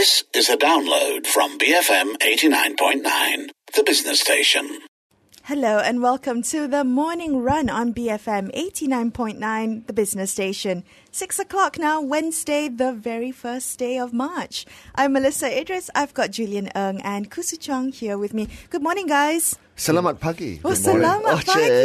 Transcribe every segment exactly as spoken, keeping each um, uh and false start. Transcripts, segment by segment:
This is a download from B F M eighty-nine point nine, the business station. Hello and welcome to the Morning Run on B F M eighty-nine point nine, the business station. Six o'clock now, Wednesday, the very first day of March. I'm Melissa Idris. I've got Julian Ng and Kusu Chong here with me. Good morning, guys. Selamat pagi. Oh, selamat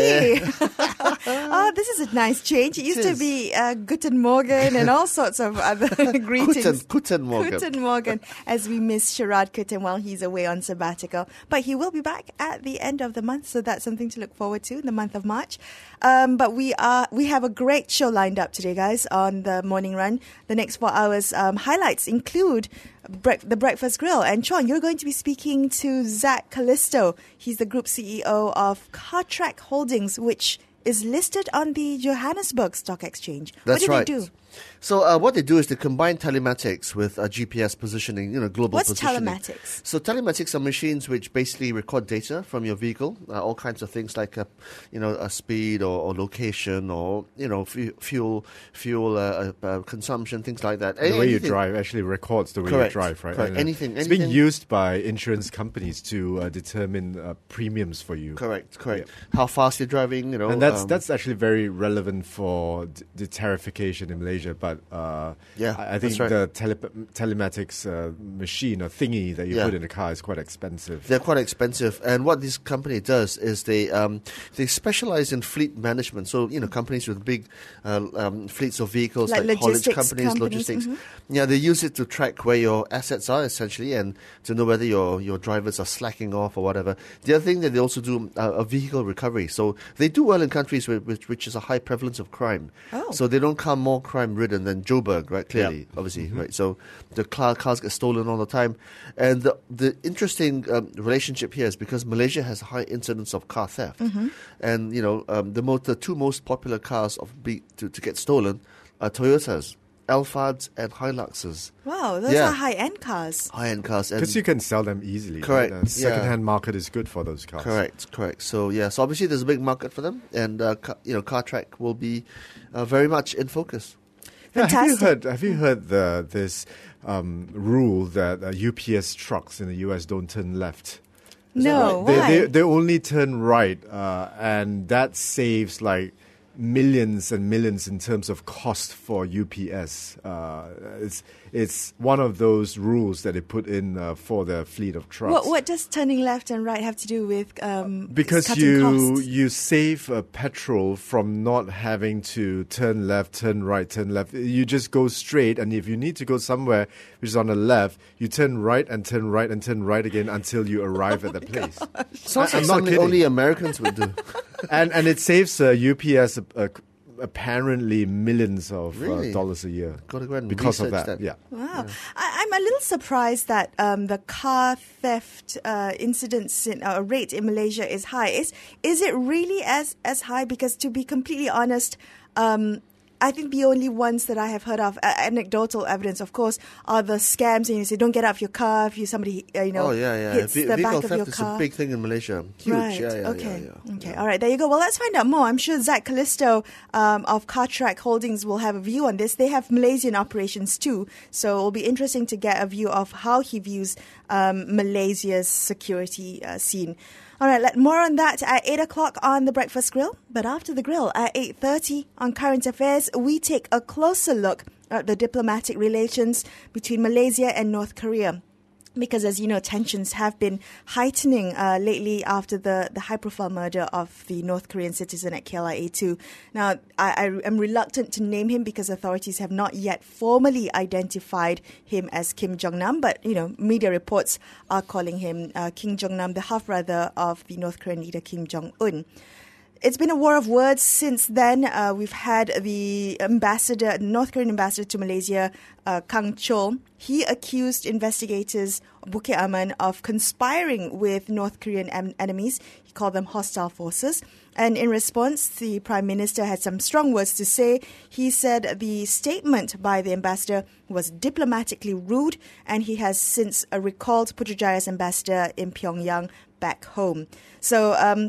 pagi. Oh, this is a nice change. It used to be uh, Guten Morgen and all sorts of other greetings. Guten, Guten Morgen. Guten Morgen, as we miss Sharad Kuten while he's away on sabbatical. But he will be back at the end of the month, so that's something to look forward to in the month of March. Um, but we are we have a great show lined up today, guys, on the Morning Run. The next four hours um, highlights include Bre- the Breakfast Grill. And Chong, you're going to be speaking to Zach Callisto. He's the Group C E O of Cartrack Holdings, which is listed on the Johannesburg Stock Exchange. That's what do right. they do? So uh, what they do is they combine telematics with uh, G P S positioning, you know, global What's positioning. telematics? So telematics are machines which basically record data from your vehicle, uh, all kinds of things like, uh, you know, a speed or, or location or, you know, fu- fuel fuel uh, uh, consumption, things like that. The way anything. you drive actually records the way Correct. you drive, right? Correct. And, uh, Anything, It's anything. being used by insurance companies to uh, determine uh, premiums for you. Correct, correct. How fast you're driving, you know. And that's um, that's actually very relevant for d- the tarification in Malaysia. But uh, Yeah, I, I think that's right. the tele- telematics uh, machine or thingy that you Yeah. put in the car is quite expensive. They're quite expensive, and what this company does is they um, they specialize in fleet management. So you know, companies with big uh, um, fleets of vehicles, Like like, haulage logistics companies, companies, logistics. mhm. Yeah, they use it to track where your assets are essentially, and to know whether your your drivers are slacking off or whatever. The other thing that they also do uh, a vehicle recovery. So they do well in countries with, which, which is a high prevalence of crime. Oh. So they don't come more crime ridden than Joburg, right? Clearly, Yep. obviously, Mm-hmm. right? So the car, cars get stolen all the time, and the, the interesting um, relationship here is because Malaysia has a high incidence of car theft, Mm-hmm. and you know um, the, mo- the two most popular cars of be- to, to get stolen are Toyotas, Alphards, and Hiluxes, Wow, those Yeah. are high-end cars. high-end cars. And Because you can sell them easily. Correct, Right? The yeah. second-hand market is good for those cars. Correct, correct. So yeah, so obviously there's a big market for them, and uh, ca- you know, Cartrack will be uh, very much in focus. Yeah, have you Fantastic. heard? Have you heard the this um, rule that uh, U P S trucks in the U S don't turn left? No, They, why? they they only turn right, uh, and that saves like millions and millions in terms of cost for U P S. Uh, it's it's one of those rules that they put in uh, for their fleet of trucks. What, what does turning left and right have to do with um, Because cutting you costs? you save uh, petrol from not having to turn left, turn right, turn left. You just go straight, and if you need to go somewhere which is on the left, you turn right and turn right and turn right again until you arrive at the place. Sounds I- like I'm not something kidding. only Americans would do. and and it saves uh, U P S uh, apparently millions of Really? uh, dollars a year Gotta go ahead and because of research that. that. Yeah. Wow. I, I'm a little surprised that um, the car theft uh, incidence in, uh, rate in Malaysia is high. Is is it really as, as high? Because to be completely honest, um, I think the only ones that I have heard of, uh, anecdotal evidence, of course, are the scams. And you say, don't get out of your car if you somebody, uh, you know, Oh yeah, yeah. hits Ve- the vehicle back of theft your is car. a big thing in Malaysia. Huge. Right. Yeah, yeah, okay. yeah, yeah. Okay. All right. There you go. Well, let's find out more. I'm sure Zach Callisto um, of Cartrack Holdings will have a view on this. They have Malaysian operations too, so it'll be interesting to get a view of how he views um, Malaysia's security uh, scene. All right, let, more on that at eight o'clock on The Breakfast Grill. But after the grill at eight thirty on Current Affairs, we take a closer look at the diplomatic relations between Malaysia and North Korea. Because, as you know, tensions have been heightening uh, lately after the, the high-profile murder of the North Korean citizen at K L I A two. Now, I, I am reluctant to name him because authorities have not yet formally identified him as Kim Jong-nam, but, you know, media reports are calling him uh, Kim Jong-nam, the half-brother of the North Korean leader Kim Jong-un. It's been a war of words since then. Uh, we've had the ambassador, North Korean ambassador to Malaysia, uh, Kang Chol. He accused investigators, Bukit Aman, of conspiring with North Korean em- enemies. He called them hostile forces. And in response, the Prime Minister had some strong words to say. He said the statement by the ambassador was diplomatically rude, and he has since uh, recalled Putrajaya's ambassador in Pyongyang back home. So, um,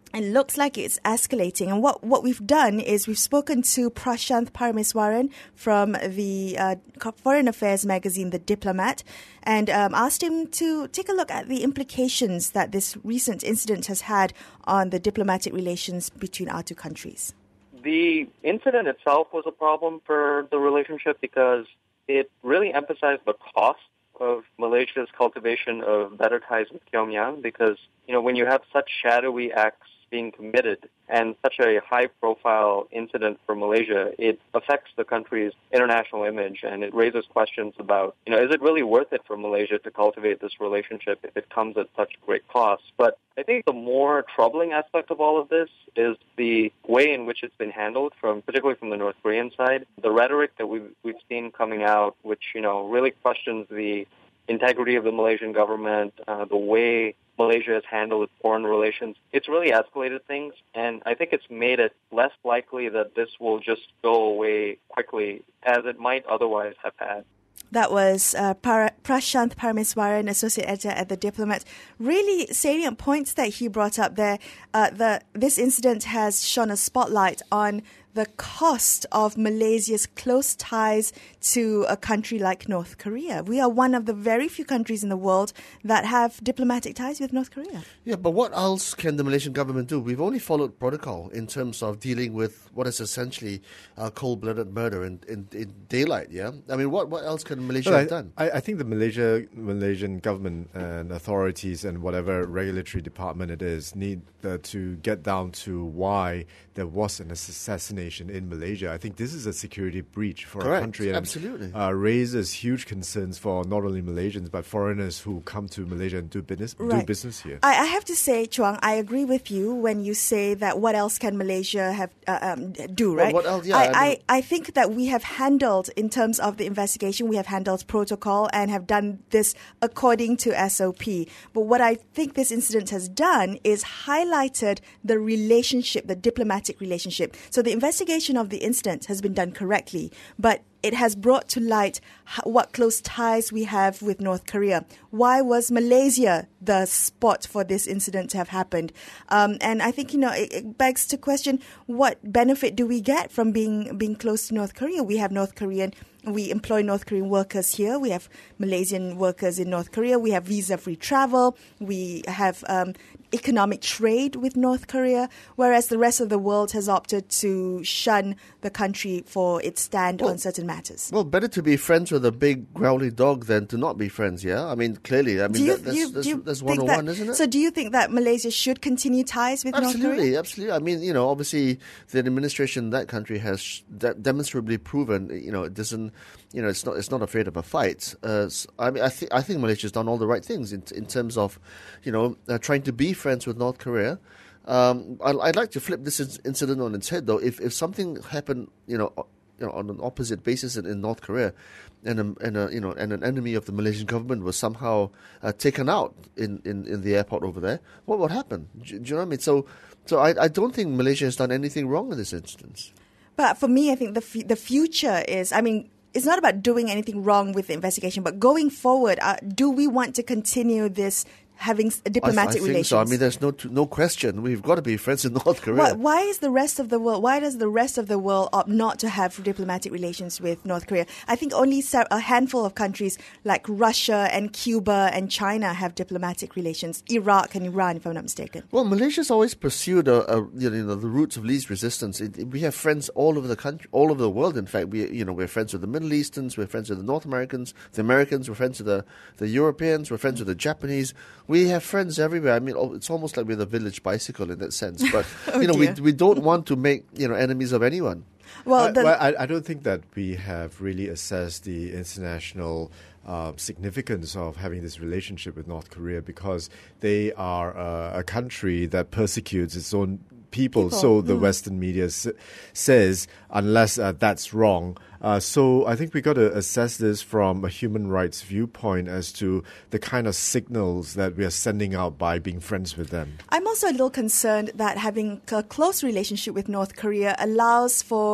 It looks like it's escalating. And what, what we've done is we've spoken to Prashanth Parameswaran from the uh, Foreign Affairs magazine, The Diplomat, and um, asked him to take a look at the implications that this recent incident has had on the diplomatic relations between our two countries. The incident itself was a problem for the relationship because it really emphasized the cost of Malaysia's cultivation of better ties with Pyongyang, because, you know, when you have such shadowy acts being committed and such a high-profile incident for Malaysia, it affects the country's international image, and it raises questions about, you know, is it really worth it for Malaysia to cultivate this relationship if it comes at such great cost? But I think the more troubling aspect of all of this is the way in which it's been handled, from particularly from the North Korean side. The rhetoric that we've, we've seen coming out, which, you know, really questions the integrity of the Malaysian government, uh, the way Malaysia has handled its foreign relations, it's really escalated things, and I think it's made it less likely that this will just go away quickly as it might otherwise have had. That was uh, Par- Prashanth Parameswaran, Associate Editor at The Diplomat. Really salient points that he brought up there. Uh, the, this incident has shone a spotlight on the cost of Malaysia's close ties to a country like North Korea. We are one of the very few countries in the world that have diplomatic ties with North Korea. Yeah, but what else can the Malaysian government do? We've only followed protocol in terms of dealing with what is essentially uh, cold-blooded murder in, in, in daylight, yeah? I mean, what, what else can Malaysia well, have I, done? I, I think the Malaysia Malaysian government and authorities and whatever regulatory department it is need uh, to get down to why there was an assassination in Malaysia. I think this is a security breach for Correct. our country, and Absolutely. Uh, raises huge concerns for not only Malaysians but foreigners who come to Malaysia and do business Right. do business here. I, I have to say, Chuang, I agree with you when you say that what else can Malaysia have uh, um, do, Well, right? what else? Yeah, I, I I, mean- I think that we have handled, in terms of the investigation, we have handled protocol and have done this according to S O P. But what I think this incident has done is highlighted the relationship, the diplomatic relationship. So the investigation of the incident has been done correctly, but it has brought to light h- what close ties we have with North Korea. Why was Malaysia the spot for this incident to have happened? Um, and I think, you know, it, it begs to question, what benefit do we get from being being close to North Korea? We have North Korean, we employ North Korean workers here. We have Malaysian workers in North Korea. We have visa-free travel. We have um, economic trade with North Korea, whereas the rest of the world has opted to shun the country for its stand Well, on certain matters. Well, better to be friends with a big growly dog than to not be friends, yeah? I mean, clearly, I mean, Do you, that, that's, do you, that's, do you that's think one-on-one, that, isn't it? So do you think that Malaysia should continue ties with North Korea? Absolutely, absolutely. I mean, you know, obviously the administration in that country has sh- de- demonstrably proven, you know, it doesn't, you know, it's not, it's not afraid of a fight. Uh, so, I mean, I think, I think Malaysia's done all the right things in, in terms of, you know, uh, trying to be friends with North Korea. Um, I, I'd like to flip this in- incident on its head, though. If if something happened, you know, you know, on an opposite basis in, in North Korea, and a, and a, you know, and an enemy of the Malaysian government was somehow uh, taken out in, in, in the airport over there, what would happen? Do, do you know what I mean? So, so I, I don't think Malaysia has done anything wrong in this instance. But for me, I think the f- the future is, I mean, it's not about doing anything wrong with the investigation, but going forward, uh, do we want to continue this having s- diplomatic I, I think relations? so. I mean, there's no no question. We've got to be friends in North Korea. Why, why is the rest of the world? Why does the rest of the world opt not to have diplomatic relations with North Korea? I think only se- a handful of countries like Russia and Cuba and China have diplomatic relations. Iraq and Iran, if I'm not mistaken. Well, Malaysia's always pursued a, a you know the routes of least resistance. It, it- we have friends all over the country, all over the world. In fact, we you know we're friends with the Middle Easterns, we're friends with the North Americans, the Americans, we're friends with the the Europeans, we're friends with the Japanese. We have friends everywhere. I mean, oh, it's almost like we're the village bicycle in that sense. But Oh, you know, we dear. we don't want to make you know enemies of anyone. Well, I, the, well, I, I don't think that we have really assessed the international uh, significance of having this relationship with North Korea, because they are uh, a country that persecutes its own people. People, So the mm. Western media s- says, unless uh, that's wrong. Uh, so I think we got to assess this from a human rights viewpoint as to the kind of signals that we are sending out by being friends with them. I'm also a little concerned that having a close relationship with North Korea allows for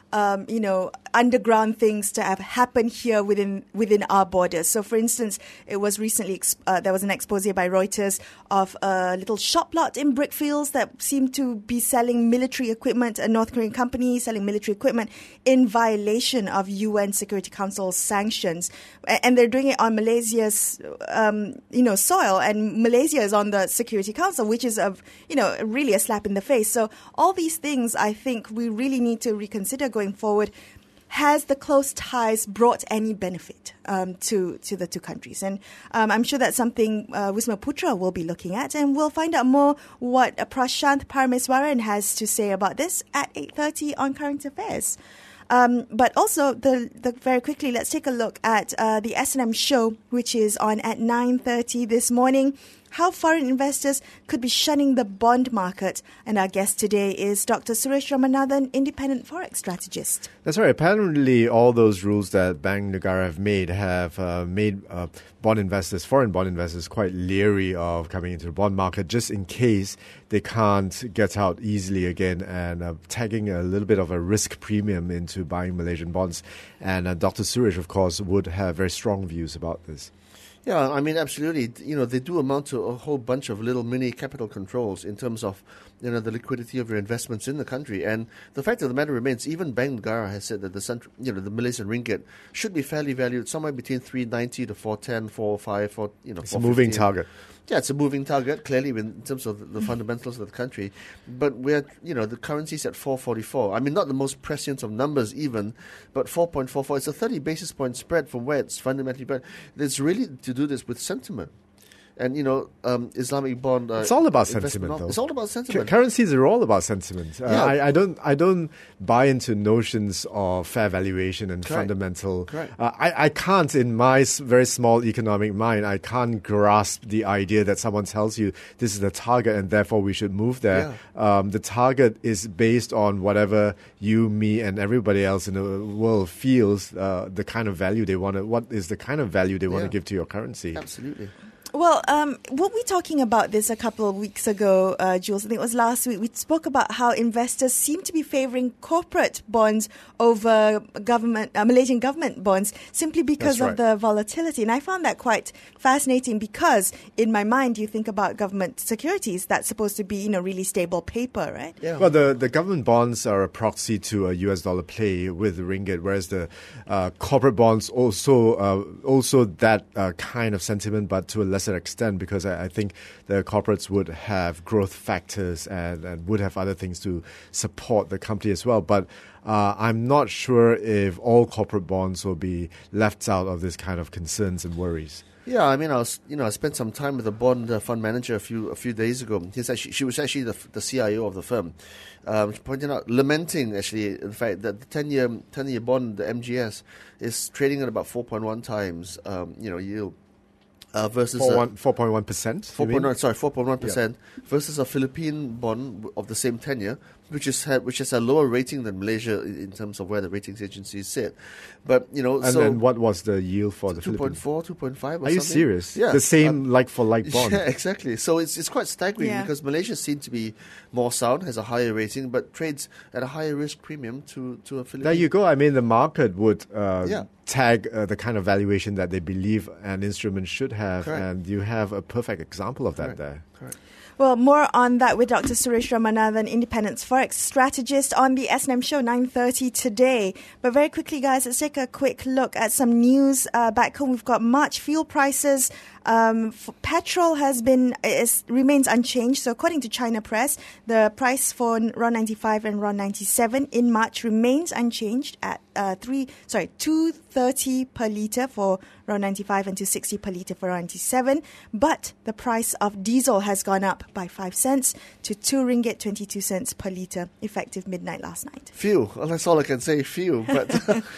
um, you know, underground things to have happened here within within our borders. So, for instance, it was recently uh, there was an expose by Reuters of a little shop lot in Brickfields that seemed to be selling military equipment, a North Korean company selling military equipment in violation of U N Security Council sanctions, and they're doing it on Malaysia's, um, you know, soil, and Malaysia is on the Security Council, which is a, you know, really a slap in the face. So all these things, I think, we really need to reconsider going forward. Has the close ties brought any benefit um, to to the two countries? And um, I'm sure that's something uh, Wisma Putra will be looking at, and we'll find out more what uh, Prashant Parameswaran has to say about this at eight thirty on Current Affairs. Um, but also, the, the very quickly, let's take a look at uh, the S and M show, which is on at nine thirty this morning. How foreign investors could be shunning the bond market. And our guest today is Doctor Suresh Ramanathan, independent forex strategist. That's right. Apparently, all those rules that Bank Negara have made have uh, made uh, bond investors, foreign bond investors, quite leery of coming into the bond market, just in case they can't get out easily again, and uh, tagging a little bit of a risk premium into buying Malaysian bonds. And uh, Doctor Suresh, of course, would have very strong views about this. Yeah, I mean, absolutely. You know, they do amount to a whole bunch of little mini capital controls in terms of, you know, the liquidity of your investments in the country. And the fact of the matter remains, even Bank Negara has said that the central, you know, the Malaysian ringgit should be fairly valued somewhere between three ninety to four ten, four oh five, four, you know, it's a moving target. Yeah, it's a moving target, clearly, in terms of the, the fundamentals of the country. But we're, you know, the currency's at four forty-four. I mean, not the most prescient of numbers even, but four point four four. It's a thirty basis point spread from where it's fundamentally bad. It's really to do this with sentiment. And, you know, um, Islamic bond... Uh, it's all about sentiment, though. It's all about sentiment. C- currencies are all about sentiment. Uh, yeah. I, I don't I don't buy into notions of fair valuation and Correct. fundamental... Correct. Uh, I, I can't, in my s- very small economic mind, I can't grasp the idea that someone tells you this is the target and therefore we should move there. Yeah. Um, the target is based on whatever you, me, and everybody else in the world feels uh, the kind of value they want to... What is the kind of value they want to Yeah. give to your currency? Absolutely. Well, um, weren't we talking about this a couple of weeks ago, uh, Jules? I think it was last week. We spoke about how investors seem to be favouring corporate bonds over government, uh, Malaysian government bonds, simply because That's of right. the volatility. And I found that quite fascinating because, in my mind, you think about government securities. That's supposed to be, you know, really stable paper, right? Yeah. Well, the, the government bonds are a proxy to a U S dollar play with the ringgit, whereas the uh, corporate bonds also uh, also that uh, kind of sentiment, but to a lesser extent, because I, I think the corporates would have growth factors and, and would have other things to support the company as well. But uh, I'm not sure if all corporate bonds will be left out of this kind of concerns and worries. Yeah, I mean, I was, you know, I spent some time with a bond uh, fund manager a few a few days ago. He's actually, she was actually the, the C I O of the firm, um, pointing out, lamenting actually, in fact, that the ten year ten year bond, the M G S, is trading at about four point one times, um, you know, yield. Uh, versus four point one percent? four point one, sorry, four point one percent versus a Philippine bond of the same tenure, which is had, which has a lower rating than Malaysia in, in terms of where the ratings agencies sit. But you know, and so then what was the yield for the two point four, two point five. Are you serious? Yeah, the same um, like for like bond. Yeah, exactly. So it's it's quite staggering Yeah. because Malaysia seems to be more sound, has a higher rating, but trades at a higher risk premium to to a Philippine. There you go. I mean, the market would uh, Yeah. tag uh, the kind of valuation that they believe an instrument should have, Correct. and you have a perfect example of that Correct. there. Correct. Well, more on that with Doctor Suresh Ramanathan, independent forex strategist, on the S and M show nine thirty today. But very quickly, guys, let's take a quick look at some news uh, back home. We've got March fuel prices. Um, for petrol has been is, remains unchanged. So according to China Press, the price for R O N ninety-five and R O N ninety-seven in March remains unchanged at uh, three sorry two thirty per litre for R O N ninety-five and two sixty per litre for R O N ninety-seven. But the price of diesel has gone up by five cents to two ringgit twenty-two cents per litre, effective midnight last night. Phew, well, that's all I can say. Phew, but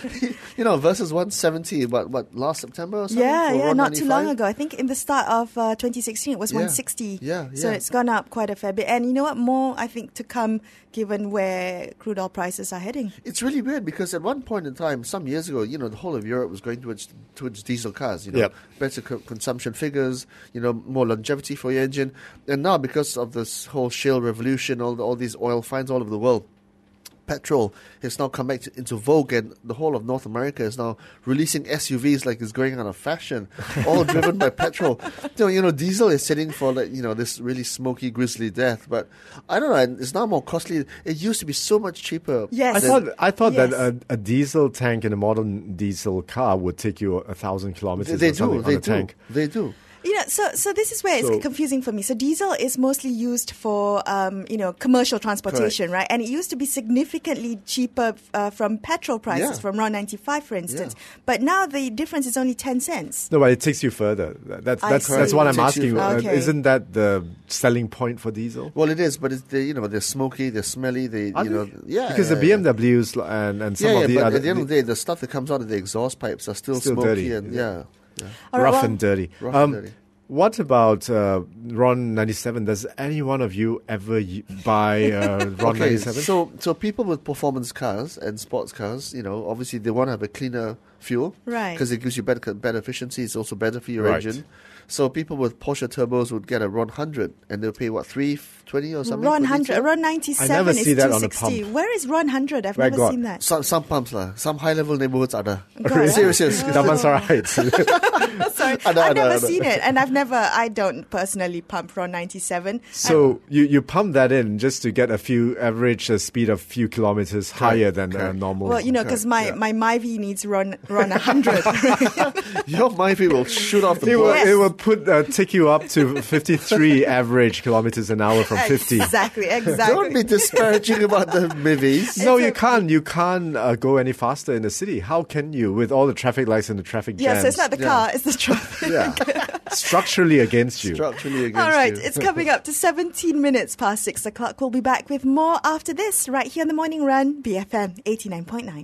you know, versus one seventy. What what last September or something? Yeah, for yeah, R O N not too long ninety-five? ago. I think in the start of uh, twenty sixteen, it was Yeah, one sixty. yeah, So yeah. it's gone up quite a fair bit. And you know what? More, I think, to come, given where crude oil prices are heading. It's really weird because at one point in time, some years ago, you know, the whole of Europe was going towards towards diesel cars. You know, Yep. better co- consumption figures. You know, more longevity for your engine. And now, because of this whole shale revolution, all the, all these oil finds all over the world, petrol has now come back to, into vogue, and the whole of North America is now releasing S U Vs like it's going out of fashion, all driven by petrol. You know, you know, diesel is sitting for like, you know, this really smoky, grisly death. But I don't know, it's now more costly. It used to be so much cheaper. Yes. I thought I thought Yes. that a, a diesel tank in a modern diesel car would take you a thousand kilometers. They or something do, they on a do, tank. they do. You know, so so this is where it's So- confusing for me. So diesel is mostly used for, um, you know, commercial transportation, right? And it used to be significantly cheaper uh, from petrol prices, Yeah. from R O N ninety-five, for instance. Yeah. But now the difference is only ten cents. No, but it takes you further. That- That's I that's see. that's what It I'm takes you asking. Uh, further. Okay. Isn't that the selling point for diesel? Well, it is, but it's they, you know, they're smoky, they're smelly, they Are you know, they? yeah, because yeah, the yeah. B M Ws and and some yeah, of yeah, the but other at the end of the day, the stuff that comes out of the exhaust pipes are still, Still smoky dirty. and yeah. yeah. All right, rough well- and dirty. Rough Um, and dirty. What about uh, R O N ninety-seven? Does any one of you ever y- buy uh, R O N Okay, ninety-seven? so so people with performance cars and sports cars, you know, obviously they want to have a cleaner fuel, Right. Because it gives you better better efficiency. It's also better for your Right. engine. So people with Porsche turbos would get a R O N one hundred, and they'll pay what three twenty or something. R O N for one hundred, diesel? R O N ninety-seven I never is see that two on a sixty. pump. Where is R O N one hundred? I've Where never got? seen that. Some some pumps lah, some high level neighborhoods are there. Got it. Serious, serious. Damansara Heights. Sorry, I know, I I've know, never I know. seen it, and I've never, I don't personally pump R O N ninety-seven. So you, you pump that in just to get a few average uh, speed of few kilometers higher than uh, correct. normal. Well, you know, because my, yeah. my Myvi needs R O N R O N one hundred. Your Myvi will shoot off the it will, board. Yes. it will put uh, take you up to fifty-three average kilometers an hour from fifty. Exactly, Don't exactly. be disparaging about the Mivis. No, It's you a- can't. You can't uh, go any faster in the city. How can you with all the traffic lights and the traffic jams? Yeah, so it's not the Yeah. car, it's the traffic. Yeah, Structurally against you. structurally against All right, you. it's coming up to seventeen minutes past six o'clock. We'll be back with more after this, right here on the Morning Run, B F M eighty-nine point nine.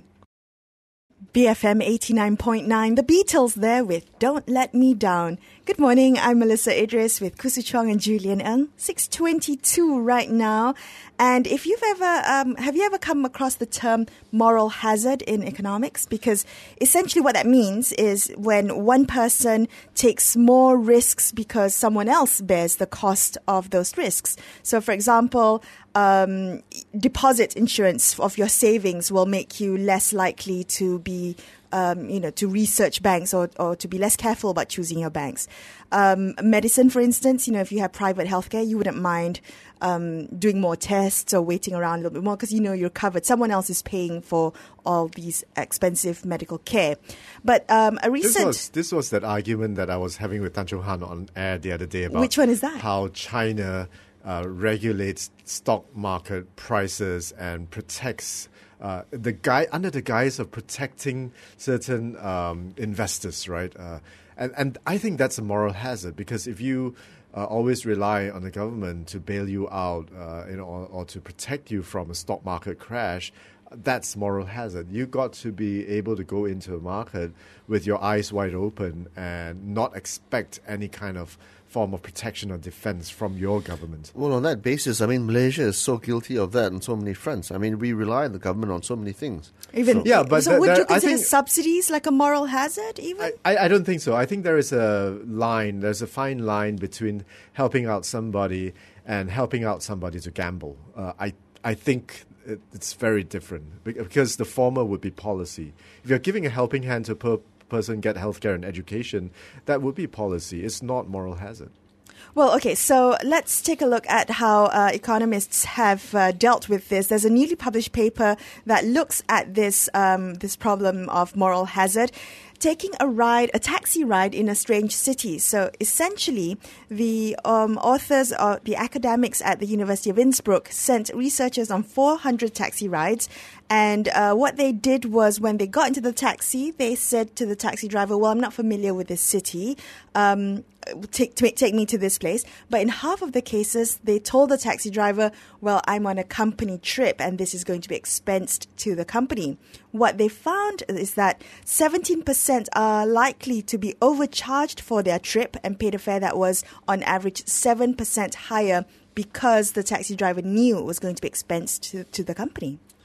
B F M eighty-nine point nine, The Beatles there with Don't Let Me Down. Good morning, I'm Melissa Idris with Kusu Chong and Julian Ng. six twenty-two right now. And if you've ever, um, have you ever come across the term moral hazard in economics? Because essentially what that means is when one person takes more risks because someone else bears the cost of those risks. So for example, um, deposit insurance of your savings will make you less likely to be Um, you know, to research banks or, or to be less careful about choosing your banks. Um, medicine, for instance, you know, if you have private healthcare, you wouldn't mind um, doing more tests or waiting around a little bit more because you know you're covered. Someone else is paying for all these expensive medical care. But um, a This recent... was this was that argument that I was having with Tan Chung Han on air the other day about Which one is that? How China uh, regulates stock market prices and protects uh, the guy under the guise of protecting certain um, investors, right? Uh, and and I think that's a moral hazard because if you uh, always rely on the government to bail you out, uh, you know, or, or to protect you from a stock market crash, that's moral hazard. You got to be able to go into a market with your eyes wide open and not expect any kind of form of protection or defense from your government. Well, on that basis, I mean, Malaysia is so guilty of that on so many fronts. I mean, we rely on the government on so many things. Even, So- Yeah, but so there- would there- you I consider think- subsidies like a moral hazard even? I, I, I don't think so. I think there is a line, there's a fine line between helping out somebody and helping out somebody to gamble. Uh, I, I think it, it's very different bec- because the former would be policy. If you're giving a helping hand to a per- person get healthcare and education, that would be policy. It's not moral hazard. Well, okay, so let's take a look at how uh, economists have uh, dealt with this. There's a newly published paper that looks at this um, this problem of moral hazard. Taking a ride, a taxi ride in a strange city. So essentially, the um, authors or the academics at the University of Innsbruck sent researchers on four hundred taxi rides. And uh, what they did was when they got into the taxi, they said to the taxi driver, well, I'm not familiar with this city. Um, take, take, take me to this place. But in half of the cases, they told the taxi driver, well, I'm on a company trip and this is going to be expensed to the company. What they found is that seventeen percent are likely to be overcharged for their trip and paid a fare that was on average seven percent higher because the taxi driver knew it was going to be expensed to, to the company.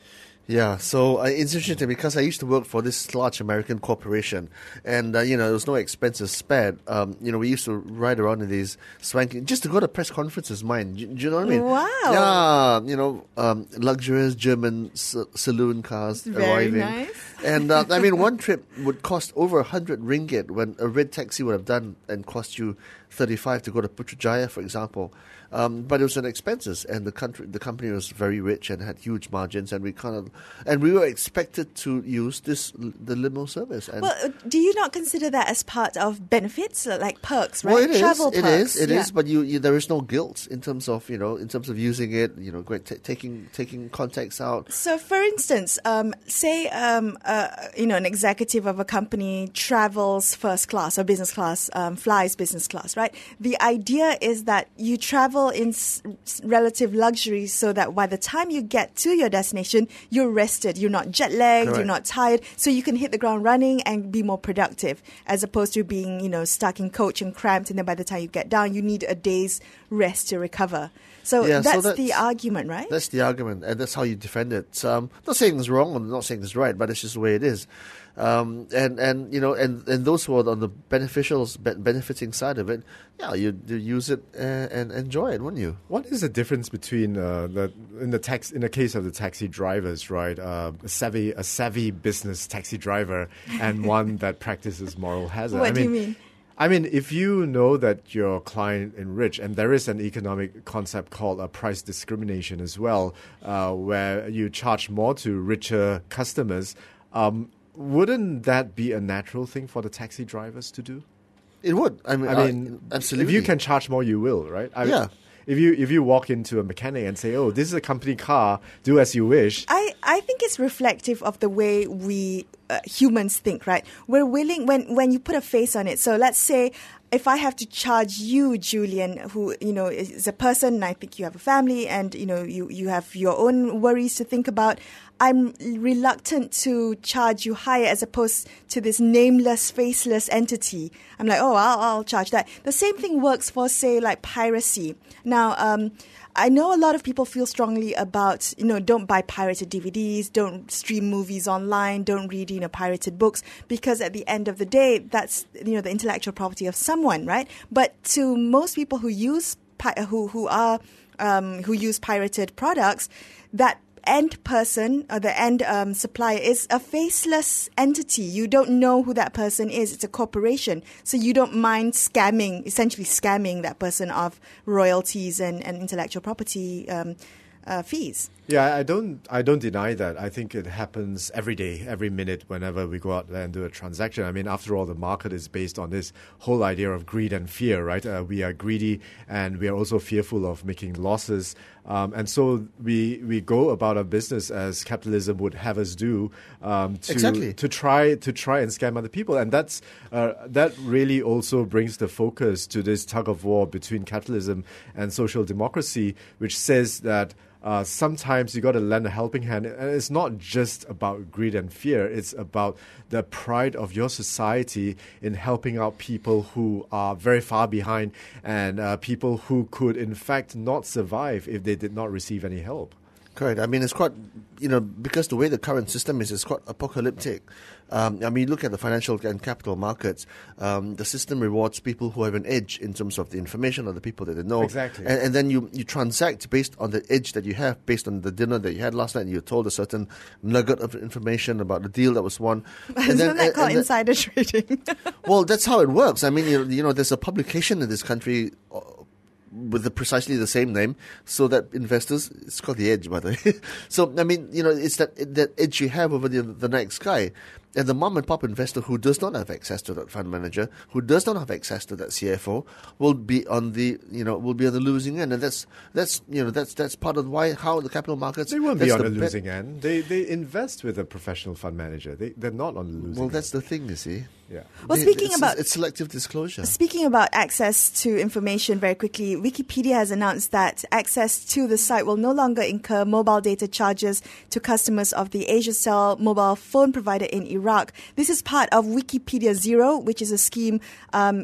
Yeah, so uh, it's interesting because I used to work for this large American corporation, and uh, you know there was no expenses spared. Um, you know, we used to ride around in these swanky just to go to press conferences. Mine, do, do you know what I mean? Wow. Yeah, you know, um, luxurious German s- saloon cars Very arriving, nice. and uh, I mean one trip would cost over a hundred ringgit when a red taxi would have done and cost you thirty-five to go to Putrajaya, for example. Um, but it was an expenses, and the country, the company was very rich and had huge margins, and we kind of, and we were expected to use this the limo service. And Well, uh, do you not consider that as part of benefits, uh, like perks, right? well, it is, Travel it perks. is, it yeah. is, but you, you, there is no guilt in terms of you know in terms of using it. You know, great, t- taking taking contacts out. So, for instance, um, say um, uh, you know an executive of a company travels first class or business class, um, flies business class, right? The idea is that you travel in s- relative luxury, so that by the time you get to your destination, you're rested, you're not jet lagged, Correct. you're not tired, so you can hit the ground running and be more productive, as opposed to being you know stuck in coach and cramped, and then by the time you get down, you need a day's rest to recover. So, Yeah, so that's, that's- the argument, right? That's the argument, and that's how you defend it. Um, not saying it's wrong, I'm not saying it's right, but it's just the way it is. Um, and, and you know, and, and those who are on the beneficials, be- benefiting side of it, yeah, you, you use it uh, and enjoy it, wouldn't you? What is the difference between uh, the in the tax in the case of the taxi drivers, right? Uh, a savvy a savvy business taxi driver and one that practices moral hazard. What I do you mean, mean? I mean, if you know that your client enrich, and there is an economic concept called uh, price discrimination as well, uh, where you charge more to richer customers, um, wouldn't that be a natural thing for the taxi drivers to do? It would. I mean, I mean, uh, absolutely. if you can charge more, you will, right? I Yeah. If you if you walk into a mechanic and say, "Oh, this is a company car, do as you wish," I, I think it's reflective of the way we uh, humans think, right? We're willing, when, when you put a face on it. So let's say if I have to charge you, Julian, who, you know, is a person, and I think you have a family and, you know, you, you have your own worries to think about, I'm reluctant to charge you higher as opposed to this nameless, faceless entity. I'm like, oh, I'll, I'll charge that. The same thing works for, say, like piracy. Now, um, I know a lot of people feel strongly about, you know, don't buy pirated D V Ds, don't stream movies online, don't read, you know, pirated books, because at the end of the day, that's, you know, the intellectual property of someone, right? But to most people who use, pi- who, who are, um, who use pirated products, that end person or the end um, supplier is a faceless entity. You don't know who that person is. It's a corporation. So you don't mind scamming, essentially scamming that person of royalties and, and intellectual property um, uh, fees. Yeah, I don't. I don't deny that. I think it happens every day, every minute, whenever we go out there and do a transaction. I mean, after all, the market is based on this whole idea of greed and fear, right? Uh, we are greedy, and we are also fearful of making losses, um, and so we we go about our business as capitalism would have us do, um, to Exactly. to try to try and scam other people, and that's uh, that really also brings the focus to this tug of war between capitalism and social democracy, which says that. Uh, sometimes you got to lend a helping hand, and it's not just about greed and fear. It's about the pride of your society in helping out people who are very far behind and uh, people who could, in fact, not survive if they did not receive any help. Correct. I mean, it's quite, you know, because the way the current system is, it's quite apocalyptic. Um, I mean, look at the financial and capital markets. Um, the system rewards people who have an edge in terms of the information or the people that they know. Exactly. And, and then you, you transact based on the edge that you have, based on the dinner that you had last night, and you're told a certain nugget of information about the deal that was won. And Isn't then, that and- called and then- insider trading? well, that's how it works. I mean, you, you know, there's a publication in this country uh, with the, precisely the same name, so that investors, it's called The Edge, by the way. So, I mean, you know, it's that that edge you have over the, the next guy. And the mom and pop investor who does not have access to that fund manager, who does not have access to that C F O, will be on the, you know, will be on the losing end. And that's, that's you know, that's that's part of why, how the capital markets... They won't be that's on the bet- losing end. They they invest with a professional fund manager. They they're not on the losing Well, end. that's the thing, you see. Yeah. Well, They- speaking it's, about- It's selective disclosure. Speaking about access to information very quickly, Wikipedia has announced that access to the site will no longer incur mobile data charges to customers of the Asiacell mobile phone provider in Iraq. This is part of Wikipedia Zero, which is a scheme um,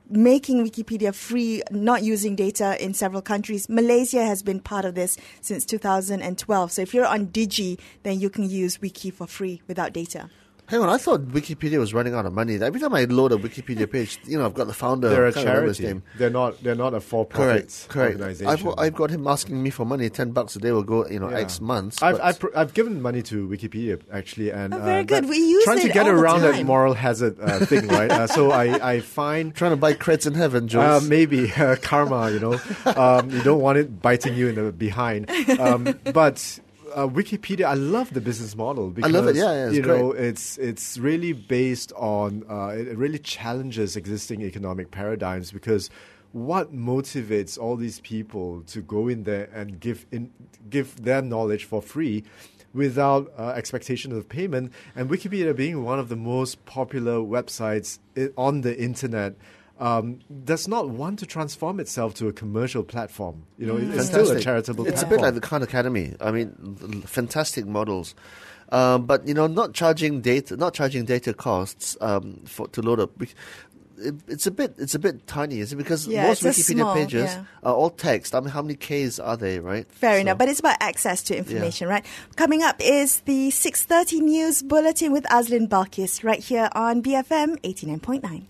making Wikipedia free, not using data in several countries. Malaysia has been part of this since two thousand twelve. So if you're on Digi, then you can use Wiki for free without data. Hang on, I thought Wikipedia was running out of money. Every time I load a Wikipedia page, you know, I've got the founder. They're a can't remember his charity. name. They're not. They're not a for-profit Correct, correct. organization. I've, got- I've got him asking me for money. Ten bucks a day will go, you know, Yeah. X months. I've, but- I've pr- I've given money to Wikipedia actually, and Oh, very uh, good. that- We use trying to it get all the around that time. moral hazard uh, thing, right? Uh, so I I find. trying to buy creds in heaven, Uh, Jules. maybe uh, karma, you know, um, you don't want it biting you in the behind. Um, but uh, Wikipedia, I love the business model because love it, yeah, yeah, it's you know great. it's it's really based on uh, it it really challenges existing economic paradigms because what motivates all these people to go in there and give in give their knowledge for free without uh, expectation of payment, and Wikipedia being one of the most popular websites i- on the internet, um, does not want to transform itself to a commercial platform. You know, it's still a Fantastic. charitable It's a platform. bit like the Khan Academy. I mean, l- fantastic models. Um, but, you know, not charging data, not charging data costs um, for to load up. It, it's a bit, it's a bit tiny, is it? Because Yeah, most it's a Wikipedia small, pages yeah. are all text. I mean, how many Ks are they, right? Fair So- enough, but it's about access to information, right? Coming up is the six thirty News Bulletin with Azlin Balkis right here on B F M eighty-nine point nine.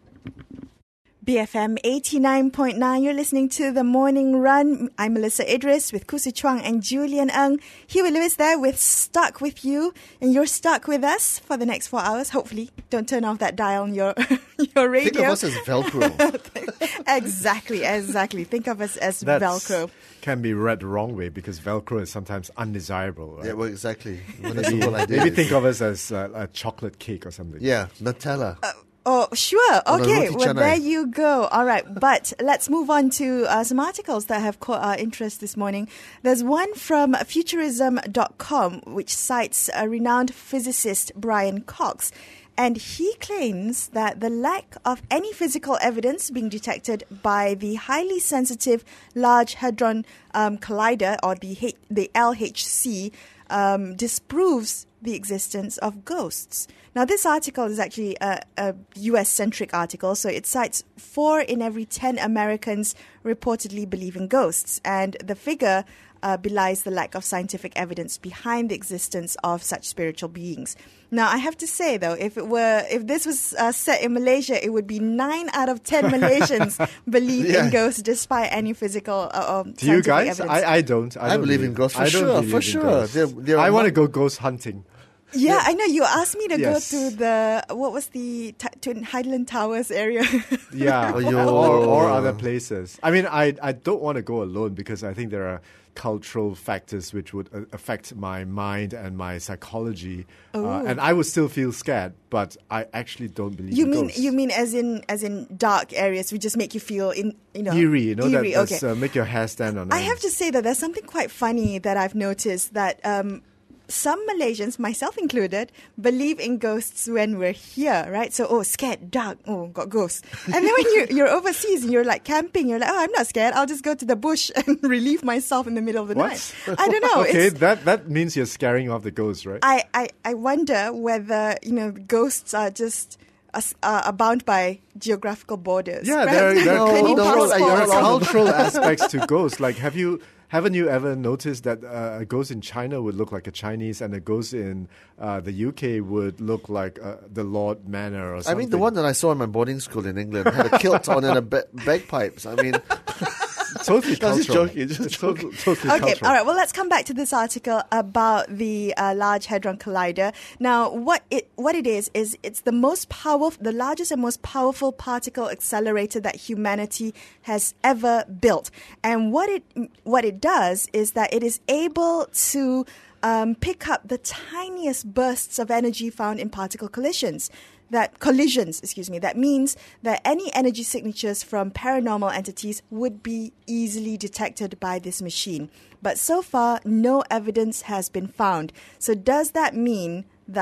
B F M eighty-nine point nine, you're listening to The Morning Run. I'm Melissa Idris with Kusi Chuang and Julian Ng. Huey Lewis there with Stuck With You, and you're stuck with us for the next four hours, hopefully. Don't turn off that dial on your, your radio. Think of us as Velcro. Exactly, exactly. Think of us as That's- Velcro. can be read the wrong way because Velcro is sometimes undesirable. Right? Yeah, well, exactly. Well, that's the maybe, whole idea. maybe think of us as uh, a chocolate cake or something. Yeah, Nutella. Oh, sure. On a Okay. roti Well, canai. there you go. All right. But let's move on to uh, some articles that have caught our interest this morning. There's one from futurism dot com, which cites a renowned physicist, Brian Cox. And he claims that the lack of any physical evidence being detected by the highly sensitive Large Hadron um, Collider, or the H- the L H C, um, disproves the existence of ghosts. Now, this article is actually a, a U S-centric article, so it cites four in every ten Americans reportedly believe in ghosts, and the figure uh, belies the lack of scientific evidence behind the existence of such spiritual beings. Now, I have to say, though, if it were, if this was uh, set in Malaysia, it would be nine out of ten Malaysians believe Yeah. in ghosts, despite any physical uh, um, Do you scientific guys? evidence. I, I don't. I, I don't believe in ghosts for I don't sure, believe for in sure. ghosts. They're- they're I want to among- go ghost hunting. Yeah, I know. You asked me to Yes. go to the, what was the t- Twin Highland Towers area? Yeah, Oh, yo. or, or other places. I mean, I I don't want to go alone because I think there are cultural factors which would uh, affect my mind and my psychology, uh, and I would still feel scared. But I actually don't believe You in mean ghosts. you mean as in as in dark areas, we just make you feel in you know eerie? You know eerie. that that's, okay. uh, make your hair stand on I end. have to say that there's something quite funny that I've noticed that um, some Malaysians, myself included, believe in ghosts when we're here, right? So, oh, scared, dark, oh, got ghosts. And then when you, you're overseas and you're like camping, you're like, oh, I'm not scared. I'll just go to the bush and relieve myself in the middle of the What? night. I don't know. Okay, It's, that that means you're scaring off the ghosts, right? I, I, I wonder whether, you know, ghosts are just as- uh, are bound by geographical borders. Yeah, right? there, there are Any cultural, passport there or are something. cultural aspects to ghosts. Like, have you haven't you ever noticed that uh, a ghost in China would look like a Chinese, and a ghost in uh, the U K would look like uh, the Lord Manor or I something? mean, the one that I saw in my boarding school in England had a kilt on and a ba- bagpipes. I mean, totally I was just cultural. joking, just It's joking. totally, totally Okay, cultural. all right. Well, let's come back to this article about the uh, Large Hadron Collider. Now, what it what it is is it's the most powerful, the largest and most powerful particle accelerator that humanity has ever built. And what it what it does is that it is able to um, pick up the tiniest bursts of energy found in particle collisions. That collisions, excuse me, that means that any energy signatures from paranormal entities would be easily detected by this machine. But so far, no evidence has been found. So does that mean that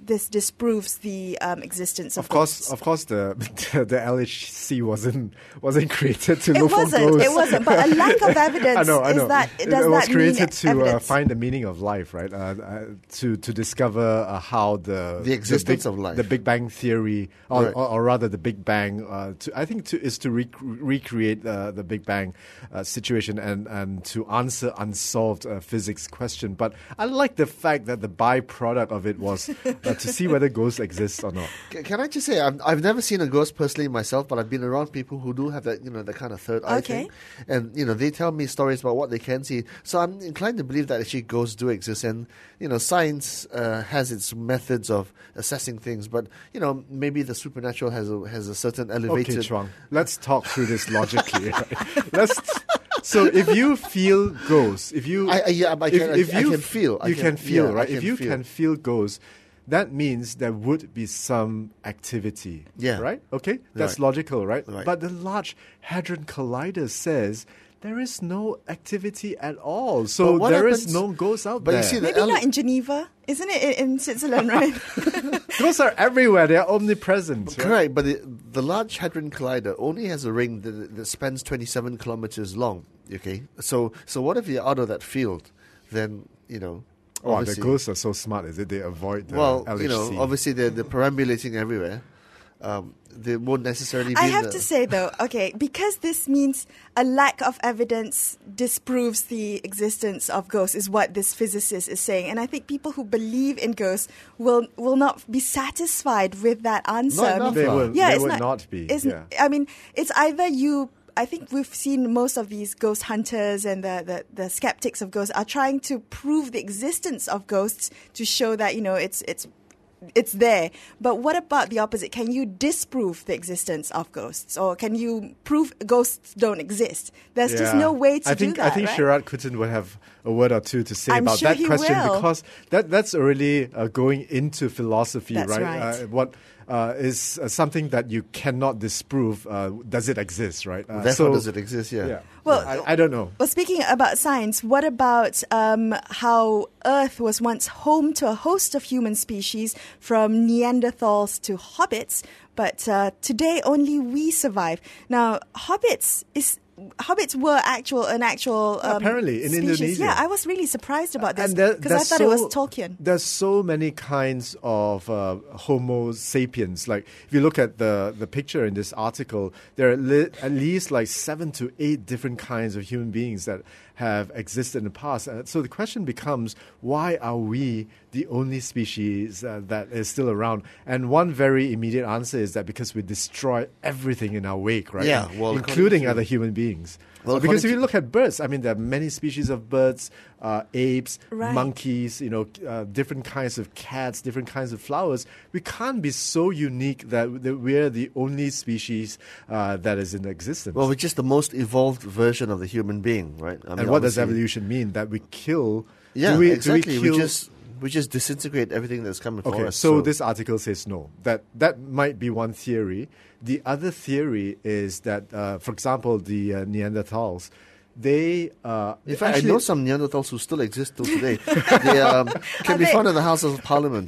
this disproves the um, existence of, Of course, ghosts. of course, the the, the L H C wasn't wasn't created to It look wasn't. for ghosts. It wasn't. But a lack of evidence I know, I know. is that it, does it was that created mean to uh, evidence? find the meaning of life, right? Uh, uh, to to discover uh, how the The existence big, of life. the Big Bang theory, or, Right. or, or rather the Big Bang. Uh, to, I think to, is to rec- recreate uh, the Big Bang uh, situation and and to answer unsolved uh, physics question. But I like the fact that the byproduct of it was uh, to see whether ghosts exist or not. C- Can I just say, I've, I've never seen a ghost personally myself, but I've been around people who do have that, you know, that kind of third eye Okay. thing. And, you know, they tell me stories about what they can see. So I'm inclined to believe that actually ghosts do exist. And, you know, science uh, has its methods of assessing things. But, you know, maybe the supernatural has a, has a certain elevated... Okay, Chuang, let's talk through this logically. Right? Let's. So, if you feel ghosts, if you, I- I- yeah, I if, can- I- if I you can feel, I you can- can feel, yeah, I right? can If you feel. can feel ghosts, that means there would be some activity. Yeah. Right. Okay, that's Right. logical, right? Right. But the Large Hadron Collider says there is no activity at all. So But what there is happens- no ghosts out but you there. see, the Maybe ele- not in Geneva. Isn't it in, in Switzerland, right? Ghosts are everywhere. They are omnipresent. right? Correct, but the, the Large Hadron Collider only has a ring that, that spans twenty-seven kilometers long. Okay, so so what if you're out of that field? Then you know, Oh, the obviously- ghosts are so smart, is it? They avoid the well, L H C. you know, obviously they're, they're perambulating everywhere. Um, they won't necessarily. Be I in have the, to say though, okay, because this means a lack of evidence disproves the existence of ghosts, is what this physicist is saying, and I think people who believe in ghosts will will not be satisfied with that answer. Not I enough, They lah. would, yeah, they it's would not, not, be. Isn't, yeah. I mean, it's either you. I think we've seen most of these ghost hunters and the, the, the skeptics of ghosts are trying to prove the existence of ghosts to show that, you know, it's it's it's there. But what about the opposite? Can you disprove the existence of ghosts, or can you prove ghosts don't exist? There's just Yeah. no way to I think, do that. I think right? Sherrod Kutin would have a word or two to say I'm about sure that he question will. because that that's already uh, going into philosophy, That's right? right. Uh, what uh, is uh, something that you cannot disprove? Uh, does it exist, right? Uh, Therefore, so, does it exist? Yeah. Yeah. Well, I, I don't know. Well, speaking about science, what about um, how Earth was once home to a host of human species, from Neanderthals to hobbits, but uh, today only we survive. Now, hobbits is. Hobbits were actual an actual um, Apparently, in species. Indonesia. Yeah, I was really surprised about this And there- because I there's thought it was so- Tolkien. There's so many kinds of uh, Homo sapiens. Like if you look at the, the picture in this article, there are li- at least like seven to eight different kinds of human beings that have existed in the past. Uh, so the question becomes, why are we the only species uh, that is still around? And one very immediate answer is that because we destroy everything in our wake, right? Yeah, well, according including to- other human beings. Well, because according if you to- look at birds, I mean, there are many species of birds, uh, apes, Right. monkeys, you know, uh, different kinds of cats, different kinds of flowers. We can't be so unique that, that we're the only species uh, that is in existence. Well, we're just the most evolved version of the human being, right? I mean, and what does obviously- evolution mean? That we kill? Yeah, do we, exactly. Do we, we kill, just we just disintegrate everything that's coming for Okay, us. so, this article says no. That that might be one theory. The other theory is that, uh, for example, the uh, Neanderthals, they uh, In fact, actually, I know some Neanderthals who still exist till today. They um, can Are be they- found in the House of Parliament.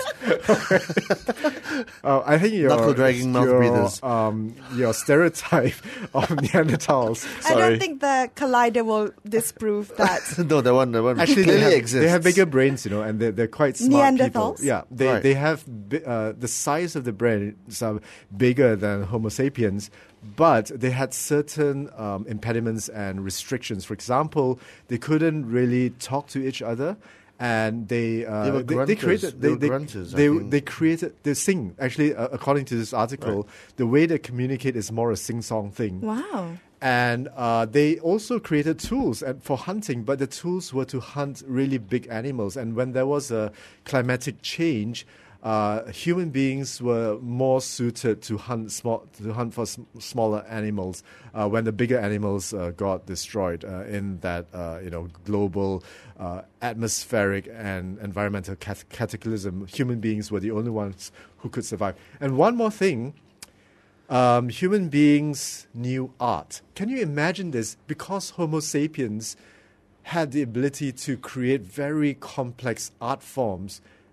Uh, I think your Knuckle-dragging mouth your, breathers. Um, your stereotype of Neanderthals. I Sorry. don't think the Collider will disprove that. no, that one, that one Actually, clearly they have, exists. they have bigger brains, you know, and they're, they're quite smart people. Neanderthals? Yeah, they Right. they have bi- uh, the size of the brains are bigger than Homo sapiens, but they had certain um, impediments and restrictions. For example, they couldn't really talk to each other. And they uh, They were they, grunters. created They they were they, grunters, I they, think. they created they sing actually uh, according to this article. Right. The way they communicate is more a sing song thing. Wow. And uh, they also created tools and for hunting, but the tools were to hunt really big animals. And when there was a climatic change, uh, human beings were more suited to hunt small to hunt for sm- smaller animals. Uh, when the bigger animals uh, got destroyed uh, in that uh, you know global uh, atmospheric and environmental cat- cataclysm, human beings were the only ones who could survive. And one more thing. Um, human beings knew art. Can you imagine this? Because Homo sapiens had the ability to create very complex art forms,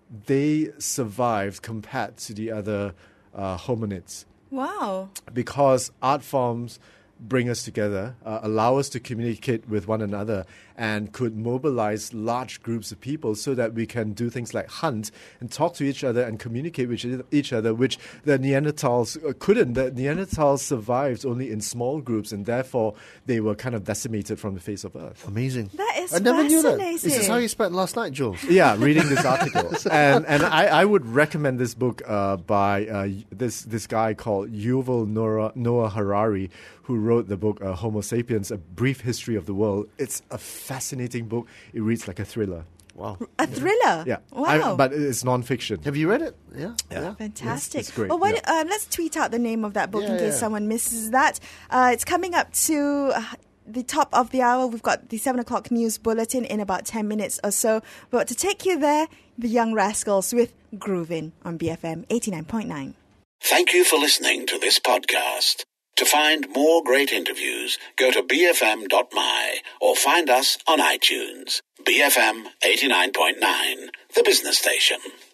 they survived compared to the other uh, hominids. Wow. Because art forms bring us together, uh, allow us to communicate with one another, and could mobilize large groups of people so that we can do things like hunt and talk to each other and communicate with each other, which the Neanderthals couldn't. The Neanderthals survived only in small groups, and therefore they were kind of decimated from the face of Earth. Amazing. That is I never knew that. fascinating. Is this how you spent last night, Jules? Yeah, reading this article, and and I, I would recommend this book uh, by uh, this this guy called Yuval Noah, Noah Harari, who wrote the book uh, Homo Sapiens: A Brief History of the World. It's a fascinating book. It reads like a thriller. Wow. A thriller? Yeah, Wow. I, but it's non-fiction. Have you read it? Yeah. Yeah. Fantastic. It's great, Well, why yeah. don't- um, let's tweet out the name of that book Yeah, in case yeah. someone misses that. Uh, it's coming up to uh, the top of the hour. We've got the seven o'clock news bulletin in about ten minutes or so. But to take you there, the Young Rascals with Groovin' on B F M eighty-nine point nine. Thank you for listening to this podcast. To find more great interviews, go to b f m dot m y or find us on iTunes. B F M eighty-nine point nine, the business station.